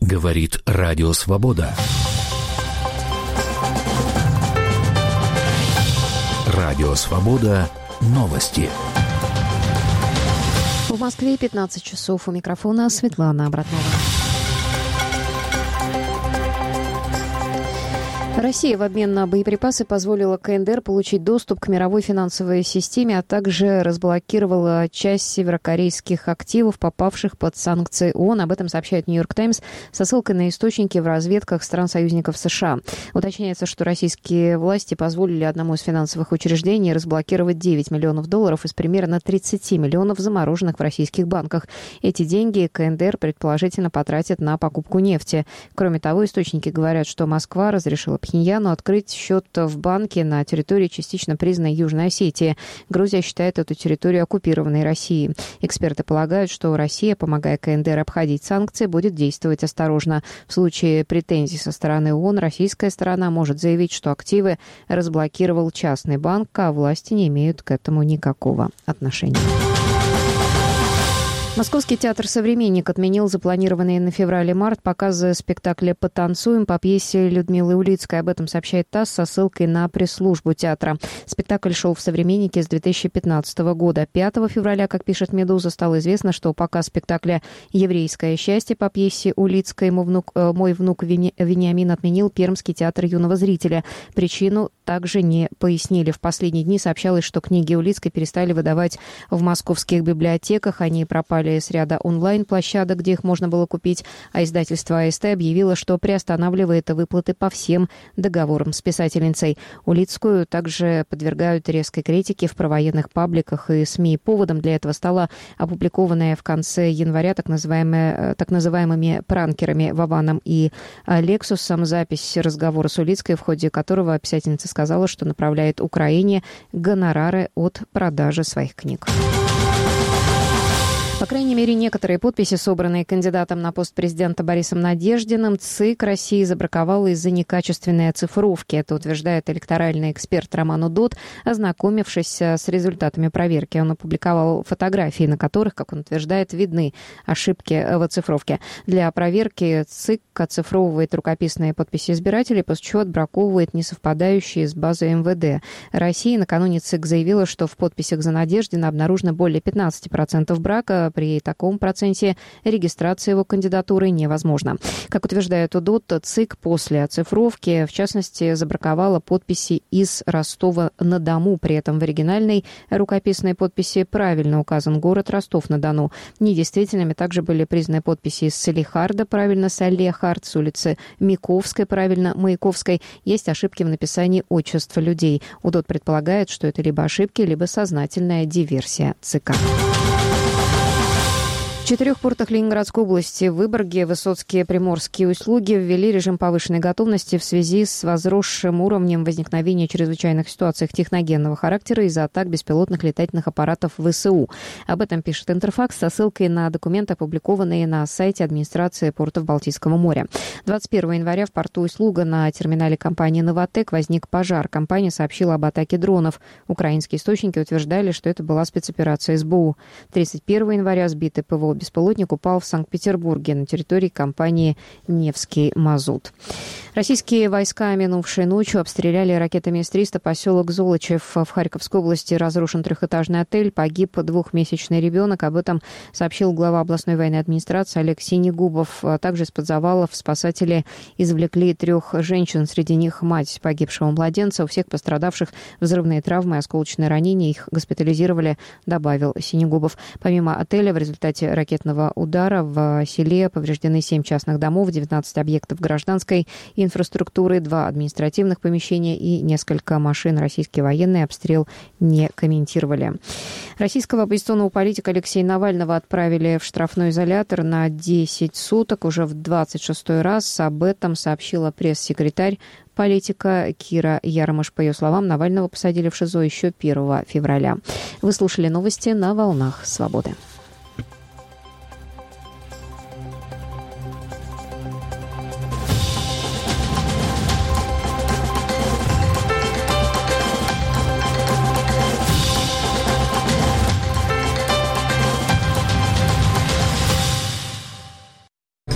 Говорит Радио Свобода. Радио Свобода. Новости. В Москве 15 часов. У микрофона Светлана Абратнова. Россия в обмен на боеприпасы позволила КНДР получить доступ к мировой финансовой системе, а также разблокировала часть северокорейских активов, попавших под санкции ООН. Об этом сообщает «Нью-Йорк Таймс» со ссылкой на источники в разведках стран-союзников США. Уточняется, что российские власти позволили одному из финансовых учреждений разблокировать $9 миллионов из примерно 30 миллионов замороженных в российских банках. Эти деньги КНДР предположительно потратит на покупку нефти. Кроме того, источники говорят, что Москва разрешила Пхеньяну открыть счет в банке на территории частично признанной Южной Осетии. Грузия считает эту территорию оккупированной Россией. Эксперты полагают, что Россия, помогая КНДР обходить санкции, будет действовать осторожно. В случае претензий со стороны ООН российская сторона может заявить, что активы разблокировал частный банк, а власти не имеют к этому никакого отношения. Московский театр «Современник» отменил запланированные на февраль и март показы спектакля «Потанцуем» по пьесе Людмилы Улицкой. Об этом сообщает ТАСС со ссылкой на пресс-службу театра. Спектакль шел в «Современнике» с 2015 года. 5 февраля, как пишет «Медуза», стало известно, что показ спектакля «Еврейское счастье» по пьесе Улицкой «Мой внук Вениамин» отменил Пермский театр юного зрителя. Причину также не пояснили. В последние дни сообщалось, что книги Улицкой перестали выдавать в московских библиотеках. Они пропали с ряда онлайн-площадок, где их можно было купить, а издательство АСТ объявило, что приостанавливает выплаты по всем договорам с писательницей. Улицкую также подвергают резкой критике в провоенных пабликах и СМИ. Поводом для этого стала опубликованная в конце января так называемыми пранкерами Вованом и Лексусом запись разговора с Улицкой, в ходе которого писательница сказала, что направляет Украине гонорары от продажи своих книг. По крайней мере, некоторые подписи, собранные кандидатом на пост президента Борисом Надеждиным, ЦИК России забраковала из-за некачественной оцифровки. Это утверждает электоральный эксперт Роман Удод, ознакомившись с результатами проверки. Он опубликовал фотографии, на которых, как он утверждает, видны ошибки в оцифровке. Для проверки ЦИК оцифровывает рукописные подписи избирателей, после чего отбраковывает несовпадающие с базой МВД России. Накануне ЦИК заявила, что в подписях за Надеждина обнаружено более 15% брака. При таком проценте регистрация его кандидатуры невозможна. Как утверждает Удод, ЦИК после оцифровки, в частности, забраковала подписи из Ростова-на-Дому. При этом в оригинальной рукописной подписи правильно указан город Ростов-на-Дону. Недействительными также были признаны подписи из Салехарда, правильно Салехард, с улицы Миковской, правильно Маяковской. Есть ошибки в написании отчеств людей. Удод предполагает, что это либо ошибки, либо сознательная диверсия ЦИК. В 4 портах Ленинградской области, в Выборге, Высоцке, Приморские услуги ввели режим повышенной готовности в связи с возросшим уровнем возникновения чрезвычайных ситуаций техногенного характера из-за атак беспилотных летательных аппаратов ВСУ. Об этом пишет Интерфакс со ссылкой на документы, опубликованные на сайте администрации портов Балтийского моря. 21 января в порту Услуга на терминале компании «Новатек» возник пожар. Компания сообщила об атаке дронов. Украинские источники утверждали, что это была спецоперация СБУ. 31 января сбитый ПВО беспилотник упал в Санкт-Петербурге на территории компании «Невский мазут». Российские войска минувшей ночью обстреляли ракетами С-300 поселок Золочев в Харьковской области. Разрушен 3-этажный отель, погиб 2-месячный ребенок. Об этом сообщил глава областной военной администрации Олег Синегубов. Также из-под завалов спасатели извлекли 3 женщин, среди них мать погибшего младенца. У всех пострадавших взрывные травмы и осколочные ранения. Их госпитализировали, добавил Синегубов. Помимо отеля, в результате ракетного удара в селе повреждены 7 частных домов, 19 объектов гражданской инфраструктуры, 2 административных помещения и несколько машин. Российские военные обстрел не комментировали. Российского оппозиционного политика Алексея Навального отправили в штрафной изолятор на 10 суток уже в 26-й раз. Об этом сообщила пресс-секретарь политика Кира Ярмаш. По ее словам, Навального посадили в ШИЗО еще 1 февраля. Вы слушали новости на «Волнах Свободы».